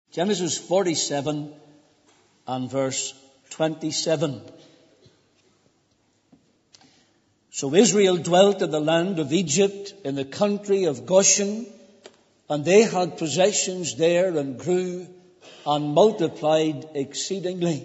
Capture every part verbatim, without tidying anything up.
Genesis forty-seven and verse twenty-seven. So Israel dwelt in the land of Egypt, in the country of Goshen, and they had possessions there and grew and multiplied exceedingly.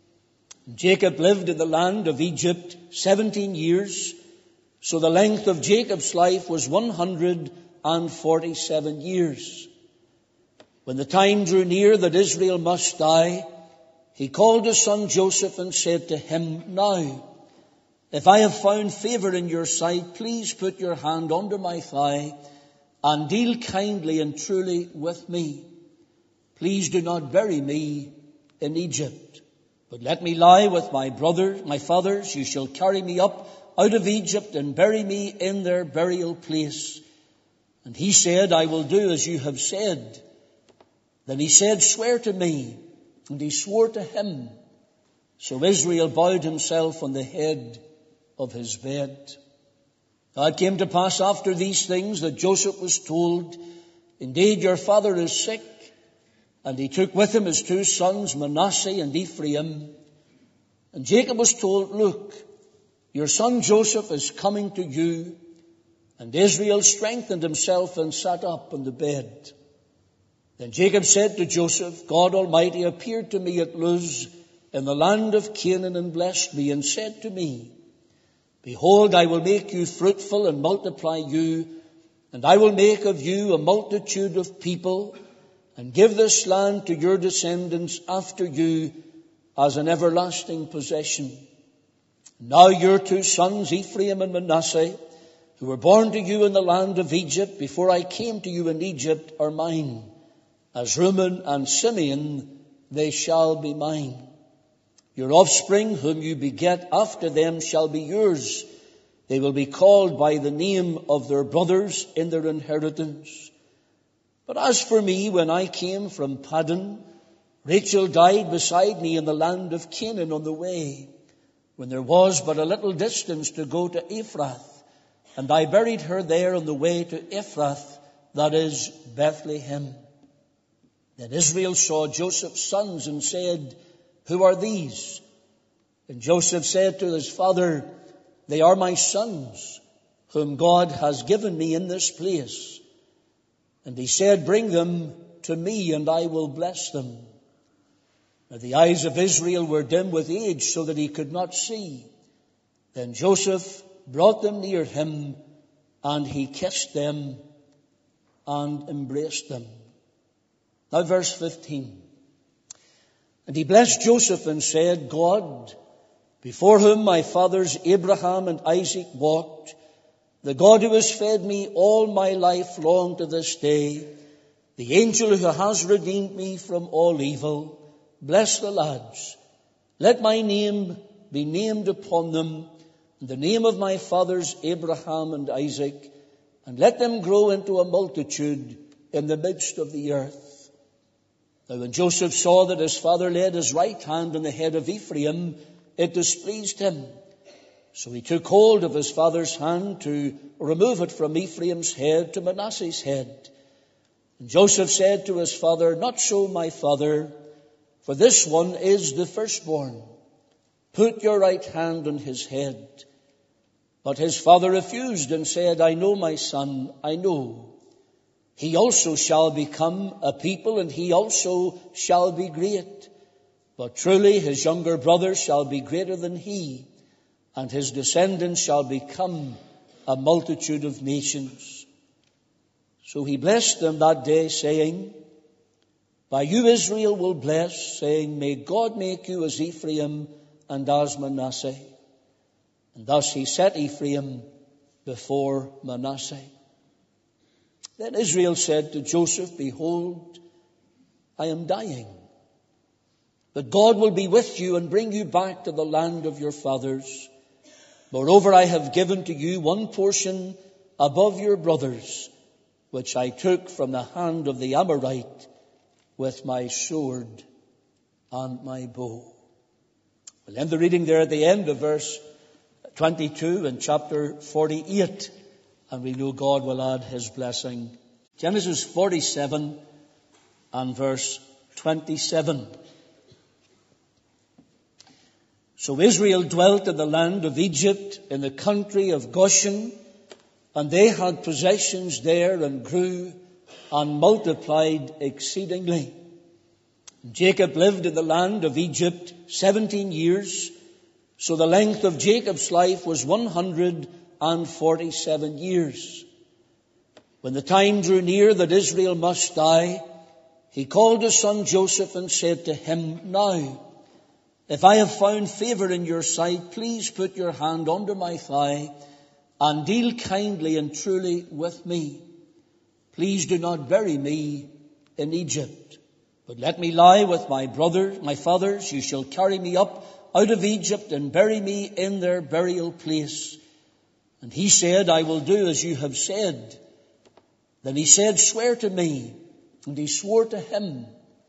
Jacob lived in the land of Egypt seventeen years, so the length of Jacob's life was one hundred and forty-seven years. When the time drew near that Israel must die, he called his son Joseph and said to him, Now, if I have found favor in your sight, please put your hand under my thigh and deal kindly and truly with me. Please do not bury me in Egypt, but let me lie with my brothers, my fathers. You shall carry me up out of Egypt and bury me in their burial place. And he said, I will do as you have said. Then he said, Swear to me. And he swore to him. So Israel bowed himself on the head of his bed. Now it came to pass after these things that Joseph was told, Indeed, your father is sick. And he took with him his two sons, Manasseh and Ephraim. And Jacob was told, Look, your son Joseph is coming to you. And Israel strengthened himself and sat up on the bed. Then Jacob said to Joseph, God Almighty appeared to me at Luz in the land of Canaan and blessed me and said to me, Behold, I will make you fruitful and multiply you, and I will make of you a multitude of people, and give this land to your descendants after you as an everlasting possession. Now your two sons, Ephraim and Manasseh, who were born to you in the land of Egypt before I came to you in Egypt, are mine. As Reuben and Simeon, they shall be mine. Your offspring, whom you beget after them, shall be yours. They will be called by the name of their brothers in their inheritance. But as for me, when I came from Paddan, Rachel died beside me in the land of Canaan on the way, when there was but a little distance to go to Ephrath, and I buried her there on the way to Ephrath, that is Bethlehem. Then Israel saw Joseph's sons and said, Who are these? And Joseph said to his father, They are my sons, whom God has given me in this place. And he said, Bring them to me, and I will bless them. Now the eyes of Israel were dim with age, so that he could not see. Then Joseph brought them near him, and he kissed them and embraced them. Now verse fifteen. And he blessed Joseph and said, God, before whom my fathers Abraham and Isaac walked, the God who has fed me all my life long to this day, the angel who has redeemed me from all evil, bless the lads. Let my name be named upon them, in the name of my fathers Abraham and Isaac, and let them grow into a multitude in the midst of the earth. Now when Joseph saw that his father laid his right hand on the head of Ephraim, it displeased him. So he took hold of his father's hand to remove it from Ephraim's head to Manasseh's head. And Joseph said to his father, Not so, my father, for this one is the firstborn. Put your right hand on his head. But his father refused and said, I know, my son, I know. He also shall become a people, and he also shall be great. But truly his younger brother shall be greater than he, and his descendants shall become a multitude of nations. So he blessed them that day, saying, By you Israel will bless, saying, May God make you as Ephraim and as Manasseh. And thus he set Ephraim before Manasseh. Then Israel said to Joseph, Behold, I am dying. But God will be with you and bring you back to the land of your fathers. Moreover, I have given to you one portion above your brothers, which I took from the hand of the Amorite with my sword and my bow. We'll end the reading there at the end of verse twenty-two in chapter forty-eight. And we know God will add his blessing. Genesis forty-seven and verse twenty-seven. So Israel dwelt in the land of Egypt, in the country of Goshen, and they had possessions there and grew and multiplied exceedingly. Jacob lived in the land of Egypt seventeen years, so the length of Jacob's life was one hundred forty-seven years. When the time drew near that Israel must die, he called his son Joseph and said to him, "Now, if I have found favor in your sight, please put your hand under my thigh and deal kindly and truly with me. Please do not bury me in Egypt, but let me lie with my brothers, my fathers. You shall carry me up out of Egypt and bury me in their burial place." And he said, "I will do as you have said." Then he said, "Swear to me." And he swore to him.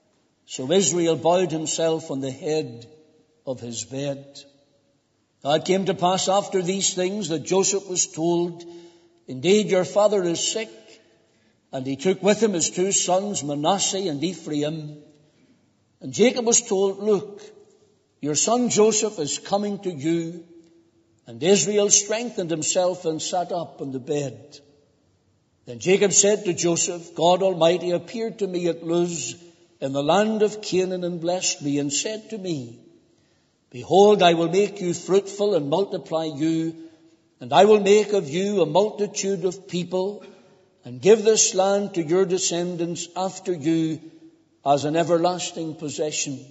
So Israel bowed himself on the head of his bed. Now it came to pass after these things that Joseph was told, "Indeed, your father is sick." And he took with him his two sons, Manasseh and Ephraim. And Jacob was told, "Look, your son Joseph is coming to you." And Israel strengthened himself and sat up on the bed. Then Jacob said to Joseph, "God Almighty appeared to me at Luz in the land of Canaan and blessed me and said to me, 'Behold, I will make you fruitful and multiply you, and I will make of you a multitude of people, and give this land to your descendants after you as an everlasting possession.'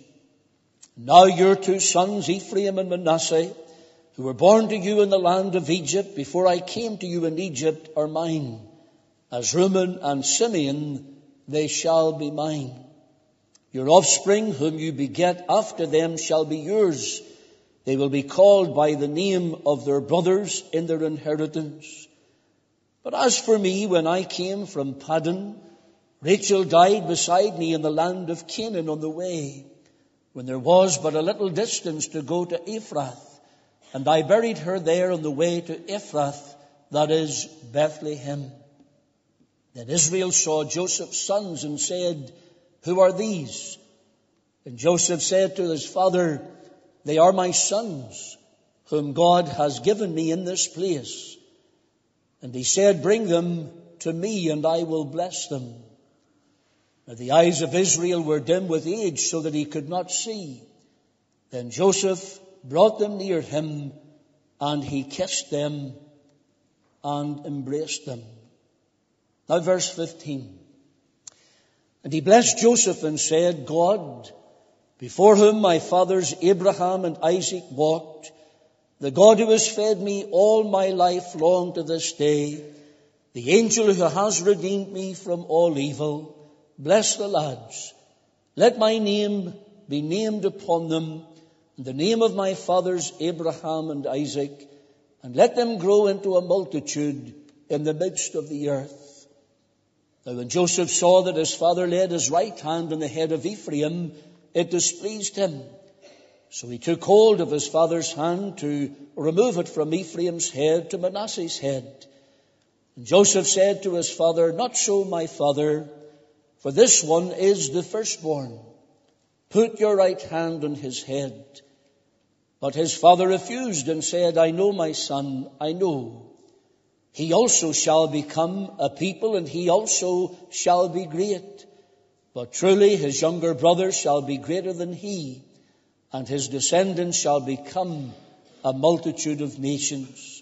Now your two sons, Ephraim and Manasseh, who were born to you in the land of Egypt before I came to you in Egypt, are mine. As Reuben and Simeon, they shall be mine. Your offspring, whom you beget after them, shall be yours. They will be called by the name of their brothers in their inheritance. But as for me, when I came from Paddan, Rachel died beside me in the land of Canaan on the way, when there was but a little distance to go to Ephrath, and I buried her there on the way to Ephrath, that is Bethlehem." Then Israel saw Joseph's sons and said, "Who are these?" And Joseph said to his father, "They are my sons, whom God has given me in this place." And he said, "Bring them to me, and I will bless them." Now the eyes of Israel were dim with age, so that he could not see. Then Joseph brought them near him, and he kissed them and embraced them. Now verse fifteen. And he blessed Joseph and said, "God, before whom my fathers Abraham and Isaac walked, the God who has fed me all my life long to this day, the angel who has redeemed me from all evil, bless the lads. Let my name be named upon them, and the name of my fathers Abraham and Isaac, and let them grow into a multitude in the midst of the earth." Now when Joseph saw that his father laid his right hand on the head of Ephraim, it displeased him. So he took hold of his father's hand to remove it from Ephraim's head to Manasseh's head. And Joseph said to his father, "Not so, my father, for this one is the firstborn. Put your right hand on his head." But his father refused and said, "I know, my son, I know. He also shall become a people, and he also shall be great. But truly his younger brother shall be greater than he, and his descendants shall become a multitude of nations."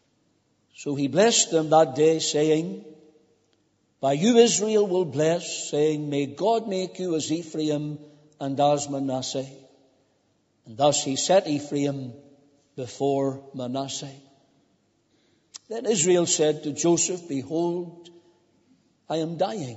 So he blessed them that day, saying, "By you Israel will bless, saying, May God make you as Ephraim and as Manasseh." And thus he set Ephraim before Manasseh. Then Israel said to Joseph, "Behold, I am dying.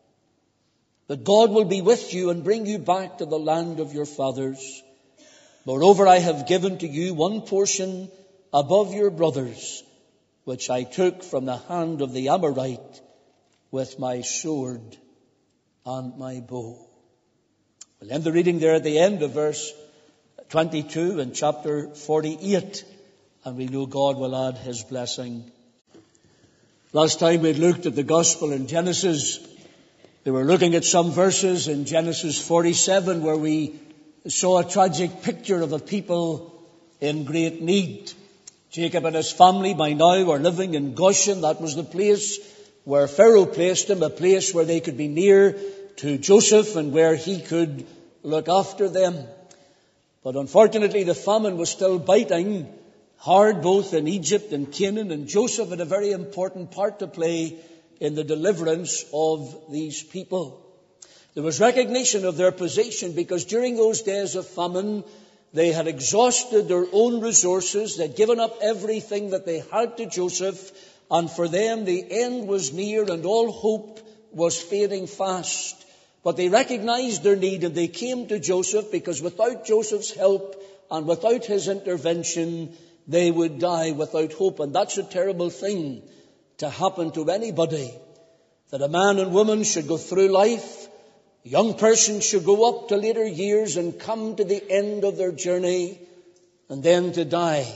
But God will be with you and bring you back to the land of your fathers. Moreover, I have given to you one portion above your brothers, which I took from the hand of the Amorite with my sword and my bow." We'll end the reading there at the end of verse twenty-two in chapter forty-eight, and we know God will add his blessing. Last time we looked at the gospel in Genesis, We were looking at some verses in Genesis forty-seven where we saw a tragic picture of a people in great need. Jacob and his family by now were living in Goshen. That was the place where Pharaoh placed them, a place where they could be near to Joseph and where he could look after them. But unfortunately, the famine was still biting hard both in Egypt and Canaan, and Joseph had a very important part to play in the deliverance of these people. There was recognition of their position because during those days of famine, they had exhausted their own resources. They'd given up everything that they had to Joseph, and for them the end was near and all hope was fading fast. But they recognized their need and they came to Joseph because without Joseph's help and without his intervention, they would die without hope. And that's a terrible thing to happen to anybody, that a man and woman should go through life, a young person should go up to later years and come to the end of their journey and then to die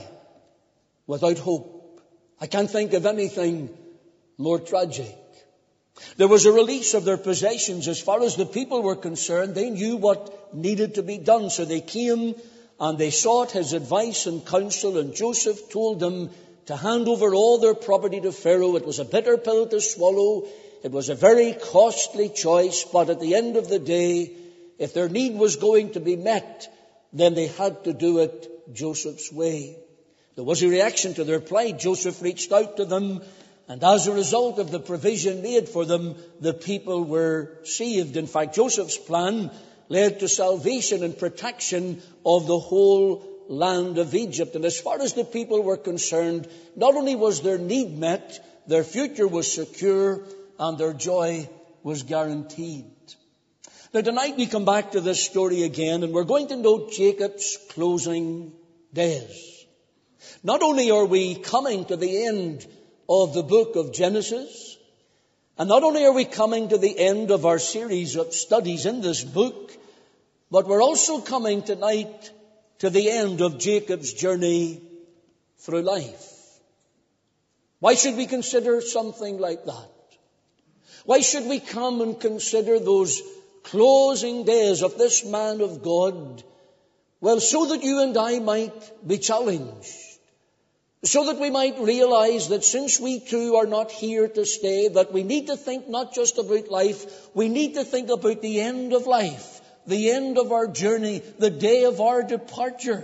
without hope. I can't think of anything more tragic. There was a release of their possessions. As far as the people were concerned, they knew what needed to be done. So they came and they sought his advice and counsel, and Joseph told them to hand over all their property to Pharaoh. It was a bitter pill to swallow. It was a very costly choice, but at the end of the day, if their need was going to be met, then they had to do it Joseph's way. There was a reaction to their plight. Joseph reached out to them, and as a result of the provision made for them, the people were saved. In fact, Joseph's plan led to salvation and protection of the whole land of Egypt. And as far as the people were concerned, not only was their need met, their future was secure and their joy was guaranteed. Now tonight we come back to this story again, and we're going to note Jacob's closing days. Not only are we coming to the end of the book of Genesis, and not only are we coming to the end of our series of studies in this book, but we're also coming tonight to the end of Jacob's journey through life. Why should we consider something like that? Why should we come and consider those closing days of this man of God? Well, so that you and I might be challenged. So that we might realize that since we too are not here to stay, that we need to think not just about life, we need to think about the end of life. The end of our journey, the day of our departure.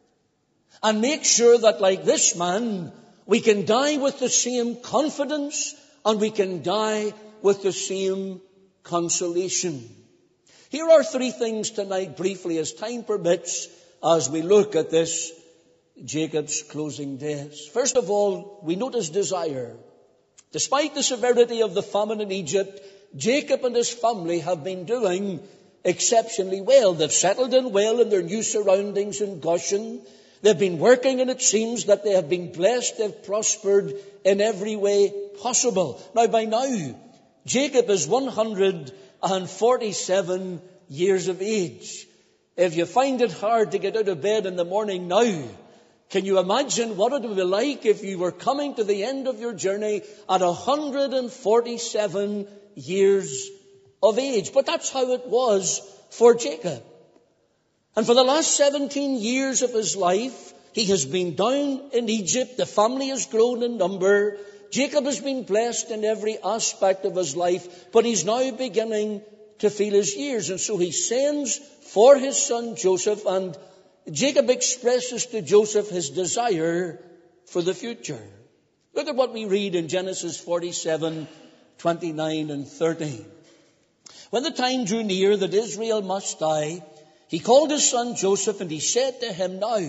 And make sure that like this man, we can die with the same confidence and we can die with the same consolation. Here are three things tonight briefly as time permits as we look at this Jacob's closing days. First of all, we notice desire. Despite the severity of the famine in Egypt, Jacob and his family have been doing exceptionally well. They've settled in well in their new surroundings in Goshen. They've been working, and it seems that they have been blessed. They've prospered in every way possible. Now, by now, Jacob is one hundred forty-seven years of age. If you find it hard to get out of bed in the morning now, can you imagine what it would be like if you were coming to the end of your journey at one hundred forty-seven years of age? But that's how it was for Jacob. And for the last seventeen years of his life, he has been down in Egypt. The family has grown in number. Jacob has been blessed in every aspect of his life, but he's now beginning to feel his years. And so he sends for his son Joseph, and Jacob expresses to Joseph his desire for the future. Look at what we read in Genesis forty-seven, twenty-nine and thirty. When the time drew near that Israel must die, he called his son Joseph, and he said to him, "Now,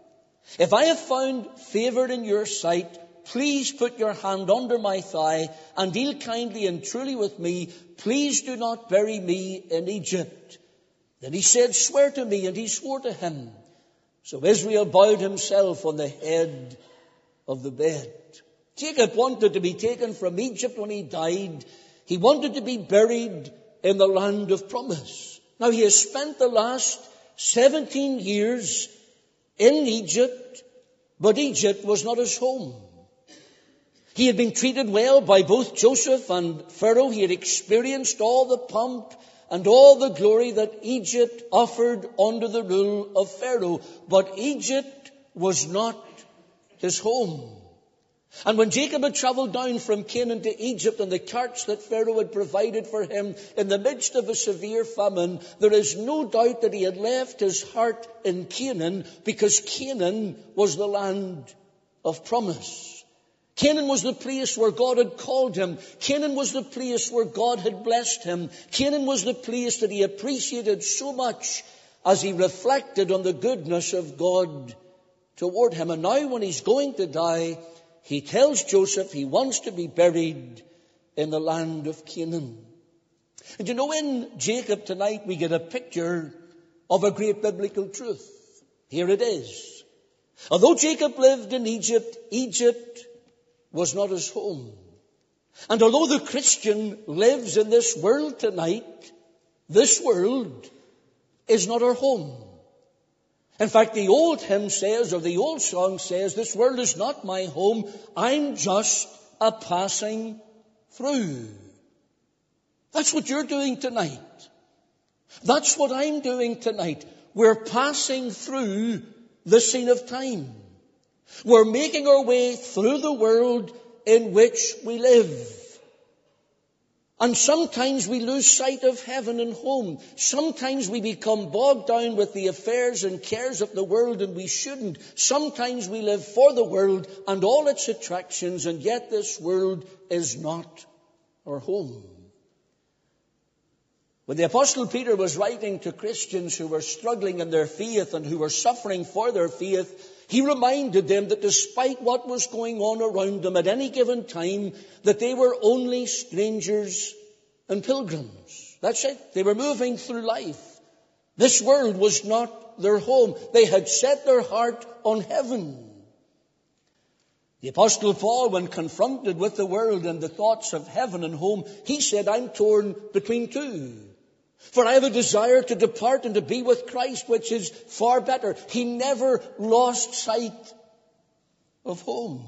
if I have found favor in your sight, please put your hand under my thigh and deal kindly and truly with me. Please do not bury me in Egypt." Then he said, "Swear to me." And he swore to him. So Israel bowed himself on the head of the bed. Jacob wanted to be taken from Egypt when he died. He wanted to be buried in the land of promise. Now he has spent the last seventeen years in Egypt, but Egypt was not his home. He had been treated well by both Joseph and Pharaoh. He had experienced all the pomp and all the glory that Egypt offered under the rule of Pharaoh. But Egypt was not his home. And when Jacob had traveled down from Canaan to Egypt in the carts that Pharaoh had provided for him in the midst of a severe famine, there is no doubt that he had left his heart in Canaan, because Canaan was the land of promise. Canaan was the place where God had called him. Canaan was the place where God had blessed him. Canaan was the place that he appreciated so much as he reflected on the goodness of God toward him. And now when he's going to die, he tells Joseph he wants to be buried in the land of Canaan. And you know, in Jacob tonight we get a picture of a great biblical truth. Here it is. Although Jacob lived in Egypt, Egypt was not his home. And although the Christian lives in this world tonight, this world is not our home. In fact, the old hymn says, or the old song says, this world is not my home, I'm just a passing through. That's what you're doing tonight. That's what I'm doing tonight. We're passing through the scene of time. We're making our way through the world in which we live. And sometimes we lose sight of heaven and home. Sometimes we become bogged down with the affairs and cares of the world, and we shouldn't. Sometimes we live for the world and all its attractions, and yet this world is not our home. When the Apostle Peter was writing to Christians who were struggling in their faith and who were suffering for their faith, he reminded them that despite what was going on around them at any given time, that they were only strangers and pilgrims. That's it. They were moving through life. This world was not their home. They had set their heart on heaven. The Apostle Paul, when confronted with the world and the thoughts of heaven and home, he said, I'm torn between two. For I have a desire to depart and to be with Christ, which is far better. He never lost sight of home.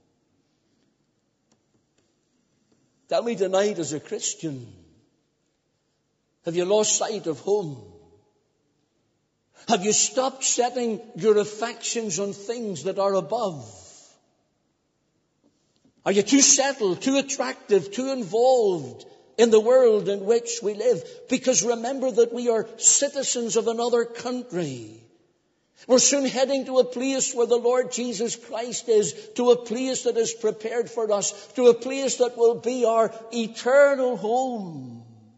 Tell me tonight, as a Christian, have you lost sight of home? Have you stopped setting your affections on things that are above? Are you too settled, too attractive, too involved in the world in which we live? Because remember that we are citizens of another country. We're soon heading to a place where the Lord Jesus Christ is, to a place that is prepared for us, to a place that will be our eternal home.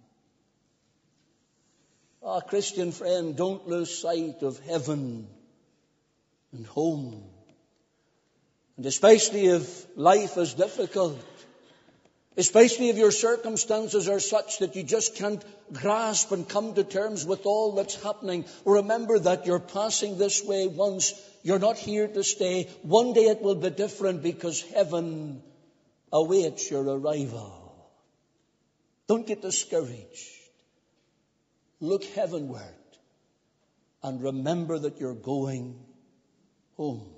Ah, Christian friend, don't lose sight of heaven and home. And especially if life is difficult, especially if your circumstances are such that you just can't grasp and come to terms with all that's happening, remember that you're passing this way once. You're not here to stay. One day it will be different, because heaven awaits your arrival. Don't get discouraged. Look heavenward and remember that you're going home.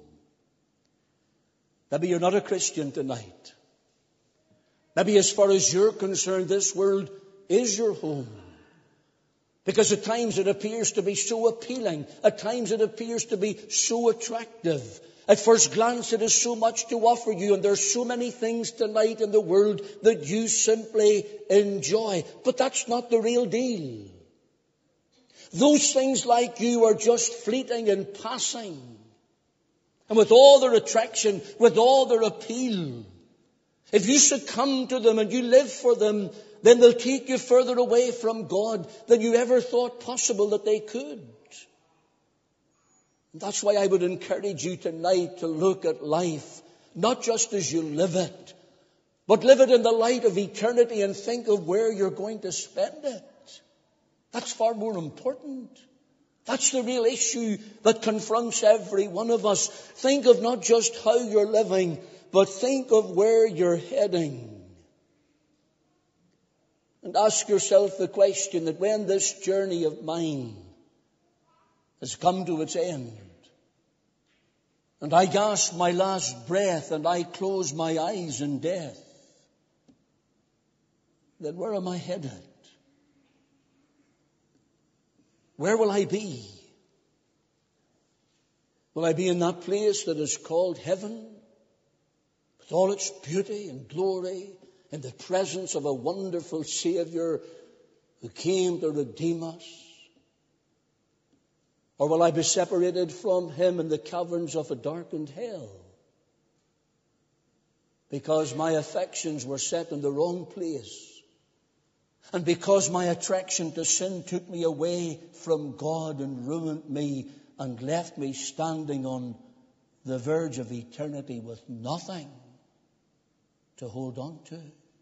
Maybe you're not a Christian tonight. Maybe as far as you're concerned, this world is your home. Because at times it appears to be so appealing. At times it appears to be so attractive. At first glance it is so much to offer you, and there's so many things tonight in the world that you simply enjoy. But that's not the real deal. Those things, like you, are just fleeting and passing. And with all their attraction, with all their appeal, if you succumb to them and you live for them, then they'll take you further away from God than you ever thought possible that they could. And that's why I would encourage you tonight to look at life, not just as you live it, but live it in the light of eternity and think of where you're going to spend it. That's far more important. That's the real issue that confronts every one of us. Think of not just how you're living, but think of where you're heading. And ask yourself the question that when this journey of mine has come to its end, and I gasp my last breath, and I close my eyes in death, then where am I headed? Where will I be? Will I be in that place that is called heaven, with all its beauty and glory, in the presence of a wonderful Savior who came to redeem us? Or will I be separated from Him in the caverns of a darkened hell, because my affections were set in the wrong place, and because my attraction to sin took me away from God and ruined me and left me standing on the verge of eternity with nothing to hold on to?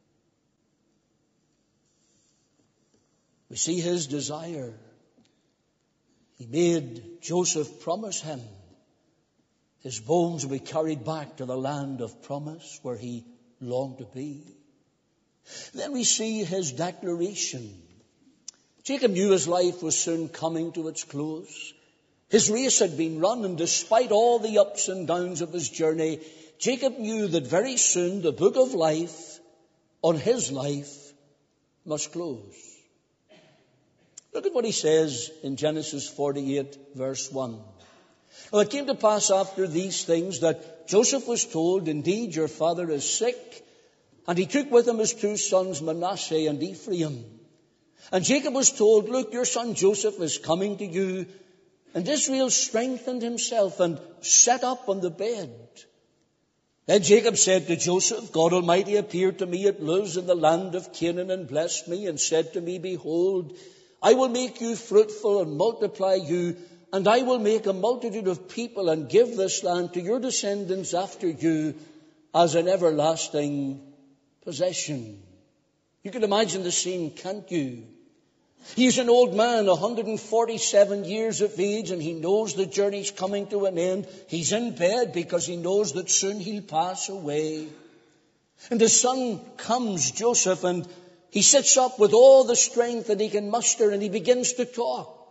We see His desire. He made Joseph promise him his bones would be carried back to the land of promise where he longed to be. Then we see his declaration. Jacob knew his life was soon coming to its close. His race had been run, and despite all the ups and downs of his journey, Jacob knew that very soon the book of life on his life must close. Look at what he says in Genesis forty-eight, verse one. Now it came to pass after these things that Joseph was told, indeed, your father is sick. And he took with him his two sons, Manasseh and Ephraim. And Jacob was told, look, your son Joseph is coming to you. And Israel strengthened himself and sat up on the bed. Then Jacob said to Joseph, God Almighty appeared to me at Luz in the land of Canaan and blessed me and said to me, behold, I will make you fruitful and multiply you, and I will make a multitude of people and give this land to your descendants after you as an everlasting possession. You can imagine the scene, can't you? He's an old man, one hundred forty-seven years of age, and he knows the journey's coming to an end. He's in bed because he knows that soon he'll pass away. And his son comes, Joseph, and he sits up with all the strength that he can muster, and he begins to talk.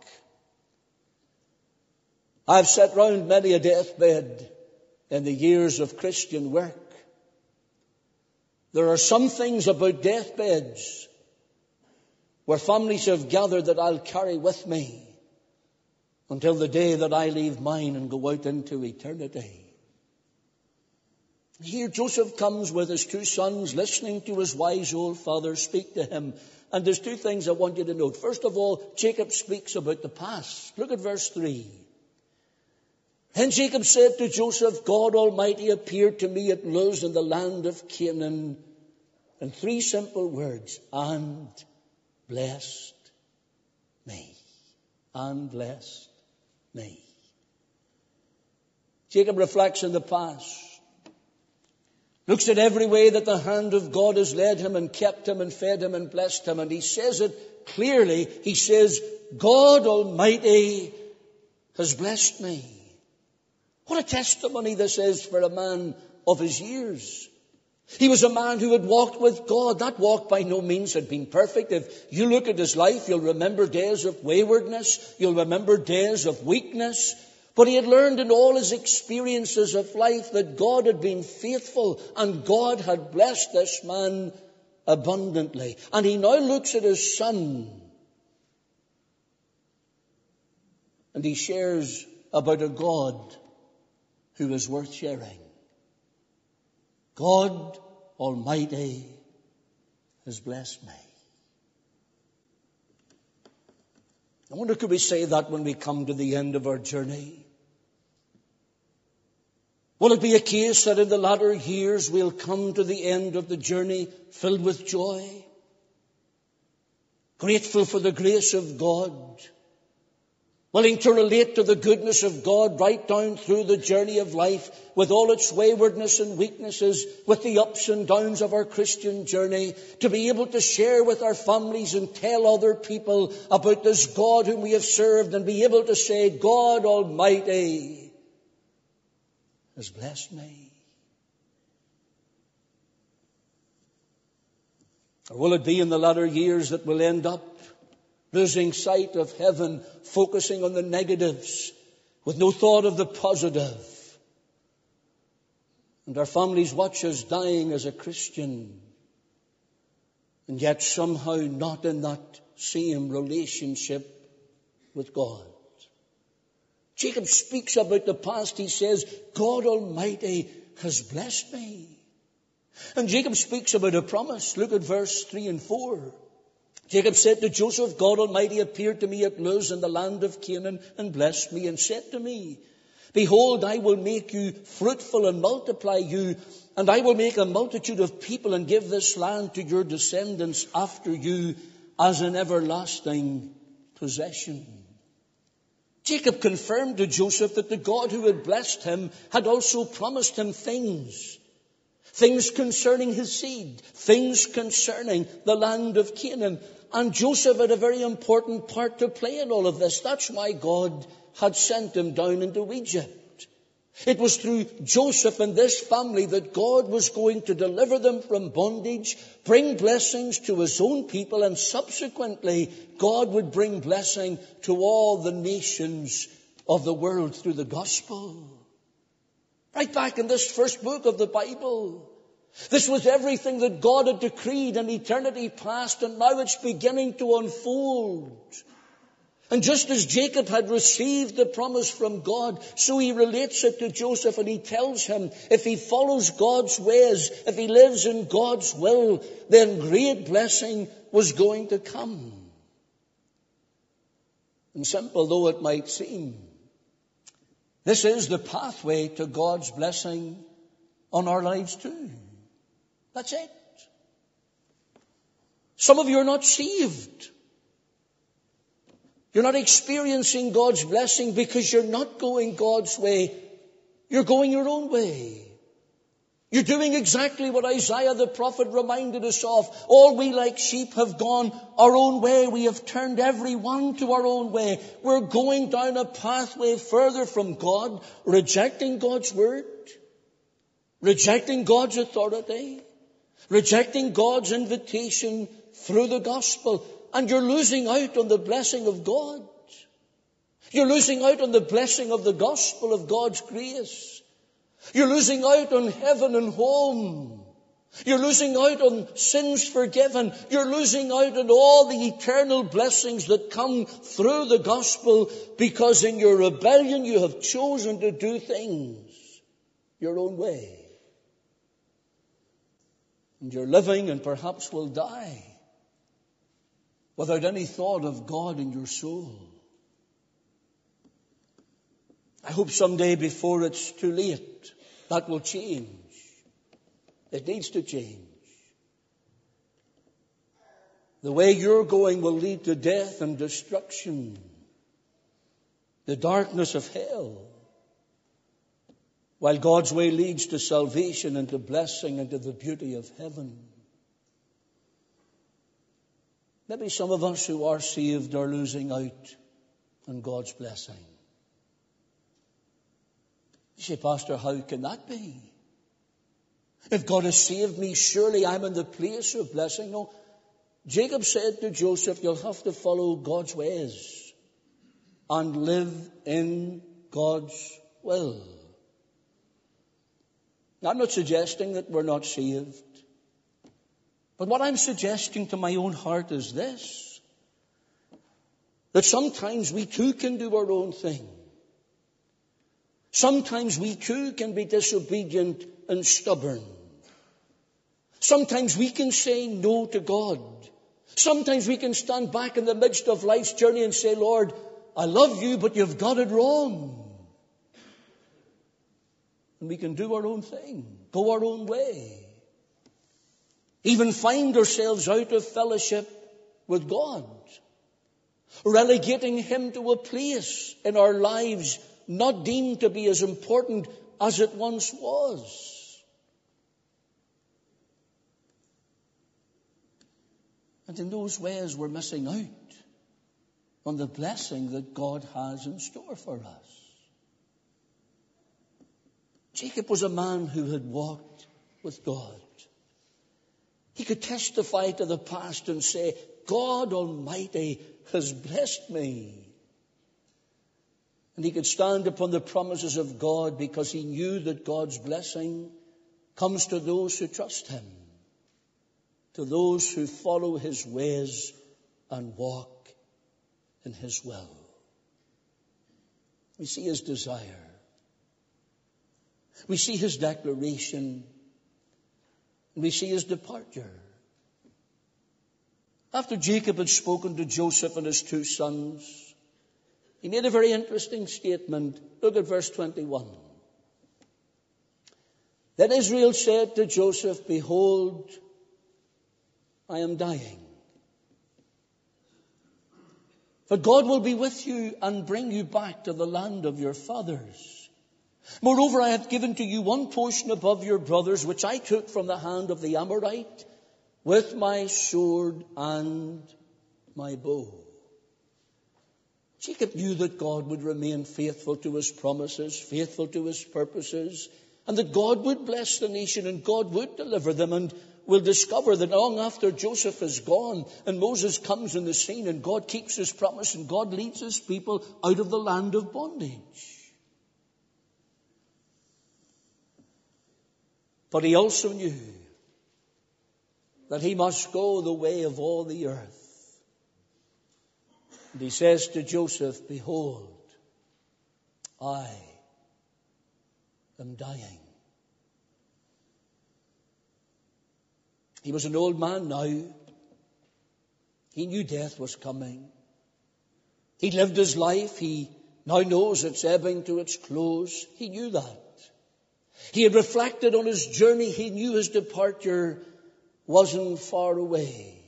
I've sat round many a deathbed in the years of Christian work. There are some things about deathbeds where families have gathered that I'll carry with me until the day that I leave mine and go out into eternity. Here Joseph comes with his two sons, listening to his wise old father speak to him. And there's two things I want you to note. First of all, Jacob speaks about the past. Look at verse three. Then Jacob said to Joseph, God Almighty appeared to me at Luz in the land of Canaan. And three simple words, and blessed me. And blessed me. Jacob reflects on the past. Looks at every way that the hand of God has led him and kept him and fed him and blessed him. And he says it clearly. He says, God Almighty has blessed me. What a testimony this is for a man of his years. He was a man who had walked with God. That walk by no means had been perfect. If you look at his life, you'll remember days of waywardness. You'll remember days of weakness. But he had learned in all his experiences of life that God had been faithful and God had blessed this man abundantly. And he now looks at his son and he shares about a God who is worth sharing. God Almighty has blessed me. I wonder, could we say that when we come to the end of our journey? Will it be a case that in the latter years we'll come to the end of the journey filled with joy, grateful for the grace of God, willing to relate to the goodness of God right down through the journey of life with all its waywardness and weaknesses, with the ups and downs of our Christian journey, to be able to share with our families and tell other people about this God whom we have served and be able to say, God Almighty has blessed me. Or will it be in the latter years that we'll end up losing sight of heaven, focusing on the negatives, with no thought of the positive, And our families watch us dying as a Christian, and yet somehow not in that same relationship with God. Jacob speaks about the past. He says, God Almighty has blessed me. And Jacob speaks about a promise. Look at verse three and four. Jacob said to Joseph, God Almighty appeared to me at Luz in the land of Canaan and blessed me and said to me, behold, I will make you fruitful and multiply you, and I will make a multitude of people and give this land to your descendants after you as an everlasting possession. Jacob confirmed to Joseph that the God who had blessed him had also promised him things. Things concerning his seed. Things concerning the land of Canaan. And Joseph had a very important part to play in all of this. That's why God had sent him down into Egypt. It was through Joseph and this family that God was going to deliver them from bondage, bring blessings to his own people, and subsequently God would bring blessing to all the nations of the world through the gospel. Right back in this first book of the Bible. This was everything that God had decreed in eternity past, and now it's beginning to unfold. And just as Jacob had received the promise from God, so he relates it to Joseph, and he tells him if he follows God's ways, if he lives in God's will, then great blessing was going to come. And simple though it might seem, this is the pathway to God's blessing on our lives too. That's it. Some of you are not saved. You're not experiencing God's blessing because you're not going God's way. You're going your own way. You're doing exactly what Isaiah the prophet reminded us of. All we like sheep have gone our own way. We have turned every one to our own way. We're going down a pathway further from God, rejecting God's word, rejecting God's authority, rejecting God's invitation through the gospel. And you're losing out on the blessing of God. You're losing out on the blessing of the gospel of God's grace. You're losing out on heaven and home. You're losing out on sins forgiven. You're losing out on all the eternal blessings that come through the gospel because in your rebellion you have chosen to do things your own way. And you're living and perhaps will die without any thought of God in your soul. I hope someday before it's too late, that will change. It needs to change. The way you're going will lead to death and destruction, the darkness of hell, while God's way leads to salvation and to blessing and to the beauty of heaven. Maybe some of us who are saved are losing out on God's blessing. You say, Pastor, how can that be? If God has saved me, surely I'm in the place of blessing. No. Jacob said to Joseph, you'll have to follow God's ways and live in God's will. Now, I'm not suggesting that we're not saved. But what I'm suggesting to my own heart is this, that sometimes we too can do our own thing. Sometimes we too can be disobedient and stubborn. Sometimes we can say no to God. Sometimes we can stand back in the midst of life's journey and say, Lord, I love you, but you've got it wrong. And we can do our own thing, go our own way. Even find ourselves out of fellowship with God, relegating Him to a place in our lives not deemed to be as important as it once was. And in those ways we're missing out on the blessing that God has in store for us. Jacob was a man who had walked with God. He could testify to the past and say, God Almighty has blessed me. And he could stand upon the promises of God because he knew that God's blessing comes to those who trust him, to those who follow his ways and walk in his will. We see his desire. We see his declaration. We see his departure. After Jacob had spoken to Joseph and his two sons, he made a very interesting statement. Look at verse twenty-one. Then Israel said to Joseph, behold, I am dying. But God will be with you and bring you back to the land of your fathers. Moreover, I have given to you one portion above your brothers, which I took from the hand of the Amorite, with my sword and my bow. Jacob knew that God would remain faithful to his promises, faithful to his purposes, and that God would bless the nation and God would deliver them. And we'll discover that long after Joseph is gone and Moses comes on the scene and God keeps his promise and God leads his people out of the land of bondage. But he also knew that he must go the way of all the earth. And he says to Joseph, behold, I am dying. He was an old man now. He knew death was coming. He lived his life. He now knows it's ebbing to its close. He knew that. He had reflected on his journey. He knew his departure wasn't far away.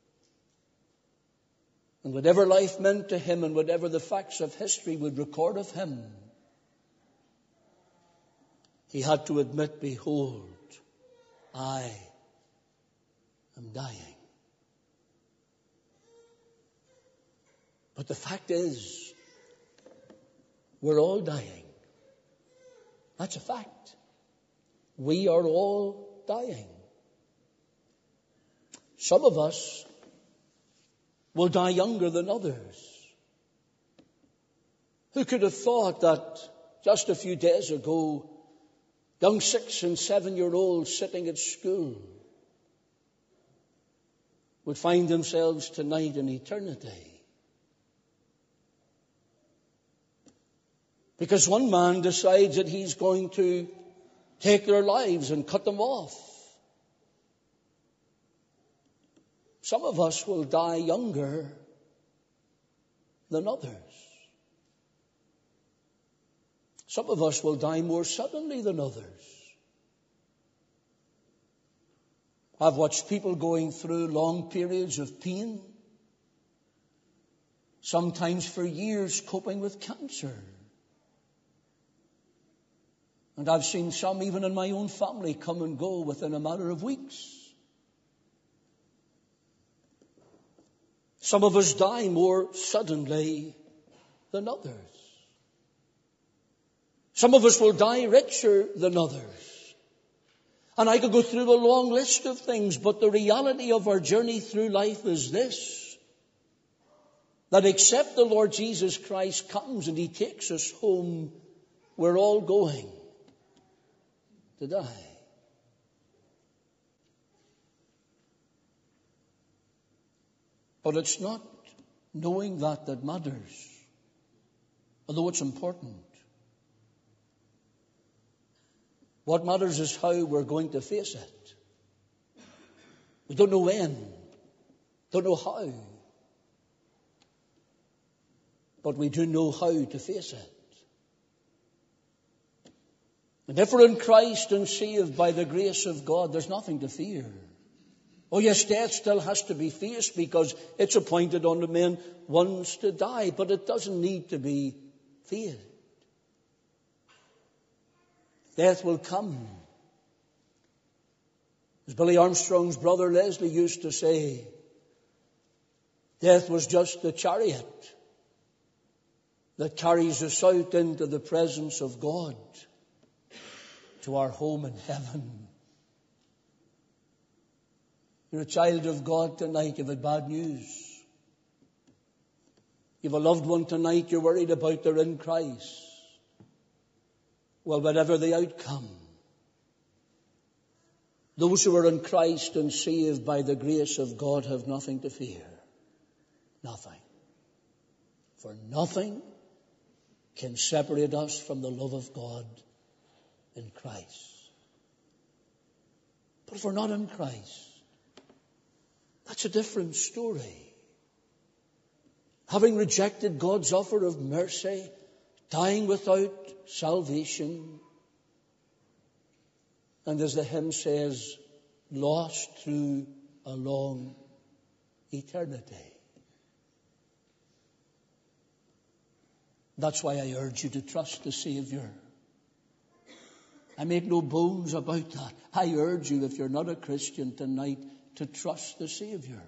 And whatever life meant to him and whatever the facts of history would record of him, he had to admit, behold, I am dying. But the fact is, we're all dying. That's a fact. We are all dying. Some of us will die younger than others. Who could have thought that just a few days ago, young six and seven-year-olds sitting at school would find themselves tonight in eternity? Because one man decides that he's going to take their lives and cut them off. Some of us will die younger than others. Some of us will die more suddenly than others. I've watched people going through long periods of pain, sometimes for years coping with cancer. And I've seen some, even in my own family, come and go within a matter of weeks. Some of us die more suddenly than others. Some of us will die richer than others. And I could go through a long list of things, but the reality of our journey through life is this: that except the Lord Jesus Christ comes and he takes us home, we're all going to die. But it's not knowing that that matters, although it's important. What matters is how we're going to face it. We don't know when, don't know how, but we do know how to face it. And if we're in Christ and saved by the grace of God, there's nothing to fear. Oh yes, death still has to be faced because it's appointed unto men once to die, but it doesn't need to be feared. Death will come. As Billy Armstrong's brother Leslie used to say, death was just the chariot that carries us out into the presence of God, to our home in heaven. You're a child of God tonight. You've had bad news. You've a loved one tonight you're worried about, they're in Christ. Well, whatever the outcome, Those who are in Christ and saved by the grace of God have nothing to fear. Nothing. For nothing can separate us from the love of God in Christ. But if we're not in Christ, that's a different story. Having rejected God's offer of mercy, dying without salvation, and as the hymn says, lost through a long eternity. That's why I urge you to trust the Savior. I make no bones about that. I urge you, if you're not a Christian tonight, to trust the Savior.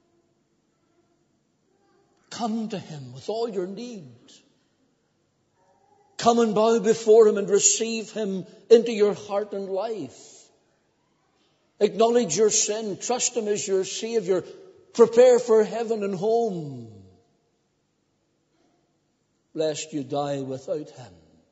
Come to Him with all your needs. Come and bow before Him and receive Him into your heart and life. Acknowledge your sin. Trust Him as your Savior. Prepare for heaven and home, lest you die without Him.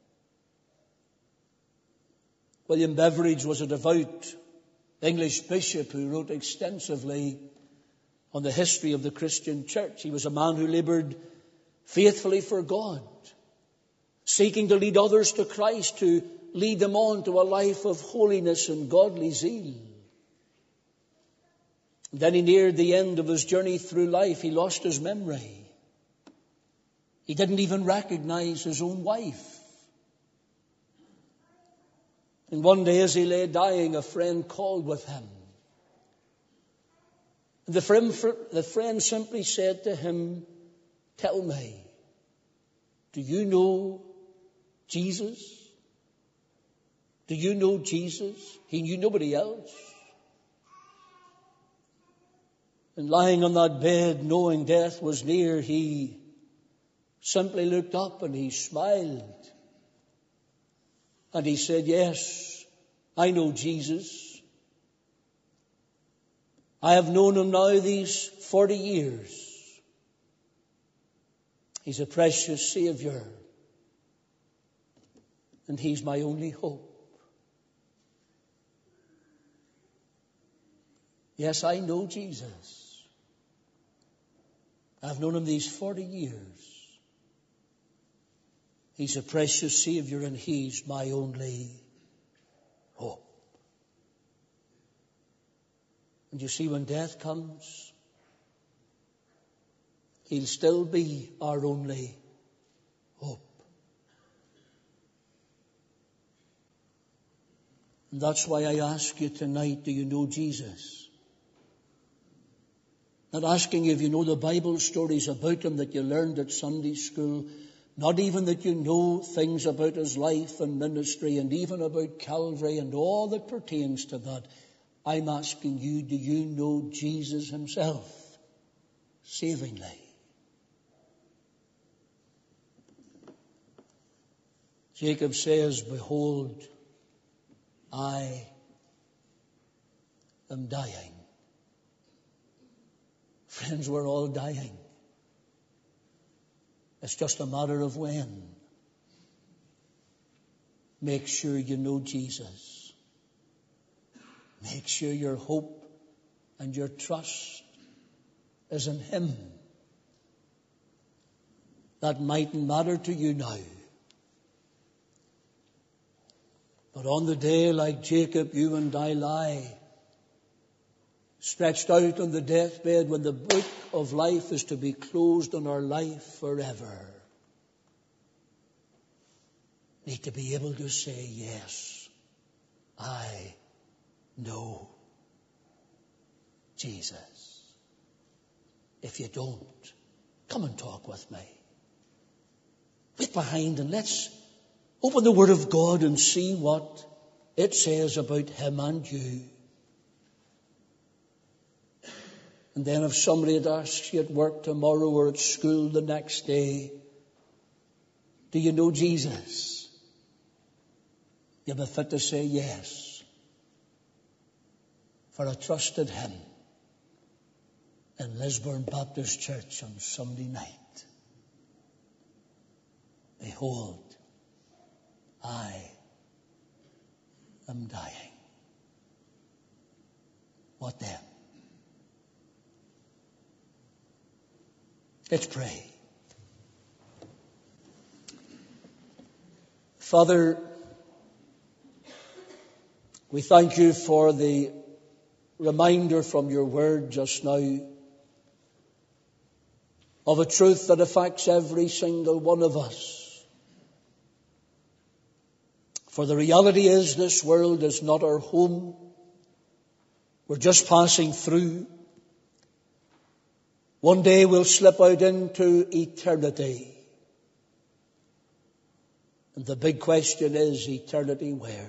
William Beveridge was a devout English bishop who wrote extensively on the history of the Christian church. He was a man who labored faithfully for God, seeking to lead others to Christ, to lead them on to a life of holiness and godly zeal. Then he neared the end of his journey through life. He lost his memory. He didn't even recognize his own wife. And one day as he lay dying, a friend called with him. The friend, the friend simply said to him, "Tell me, do you know Jesus? Do you know Jesus?" He knew nobody else. And lying on that bed, knowing death was near, he simply looked up and he smiled. And he said, "Yes, I know Jesus. I have known Him now these forty years. He's a precious Savior. And He's my only hope. Yes, I know Jesus. I've known Him these forty years. He's a precious Savior and He's my only hope." And you see, when death comes, He'll still be our only hope. And that's why I ask you tonight, do you know Jesus? Not asking you if you know the Bible stories about Him that you learned at Sunday school. Not even that you know things about His life and ministry and even about Calvary and all that pertains to that. I'm asking you, do you know Jesus Himself savingly? Jacob says, "Behold, I am dying." Friends, we're all dying. It's just a matter of when. Make sure you know Jesus. Make sure your hope and your trust is in Him. That mightn't matter to you now. But on the day, like Jacob, you and I lie stretched out on the deathbed, when the book of life is to be closed on our life forever. Need to be able to say, "Yes, I know Jesus." If you don't, come and talk with me. Wait behind and let's open the Word of God and see what it says about Him and you. And then if somebody had asked you at work tomorrow or at school the next day, "Do you know Jesus?" you'll be fit to say, "Yes, for I trusted Him in Lisburn Baptist Church on Sunday night. Behold, I am dying." What then? Let's pray. Father, we thank you for the reminder from your word just now of a truth that affects every single one of us. For the reality is, this world is not our home. We're just passing through. One day we'll slip out into eternity. And the big question is, eternity where?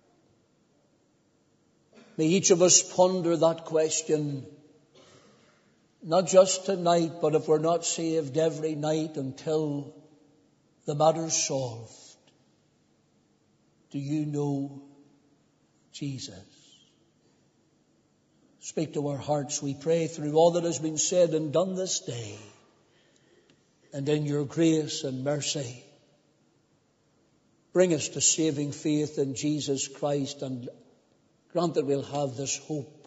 May each of us ponder that question, not just tonight, but if we're not saved, every night until the matter's solved. Do you know Jesus? Speak to our hearts, we pray, through all that has been said and done this day. And in your grace and mercy, bring us to saving faith in Jesus Christ, and grant that we'll have this hope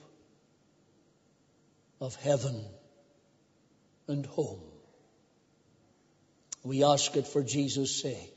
of heaven and home. We ask it for Jesus' sake.